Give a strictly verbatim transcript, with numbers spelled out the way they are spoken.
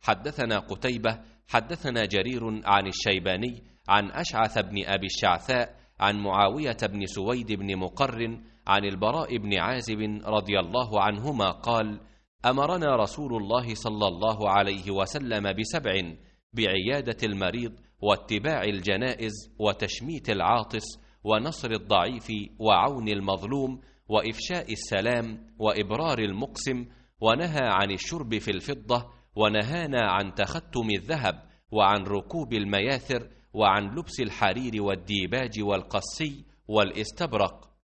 حدثنا قتيبة حدثنا جرير عن الشيباني عن أشعث بن أبي الشعثاء عن معاوية بن سويد بن مقرن عن البراء بن عازب رضي الله عنهما قال: أمرنا رسول الله صلى الله عليه وسلم بسبع: بعيادة المريض، واتباع الجنائز، وتشميت العاطس، ونصر الضعيف، وعون المظلوم، وإفشاء السلام، وإبرار المقسم، ونهى عن الشرب في الفضة، ونهانا عن تختم الذهب، وعن ركوب المياثر، وعن لبس الحرير والديباج والقسي والاستبرق،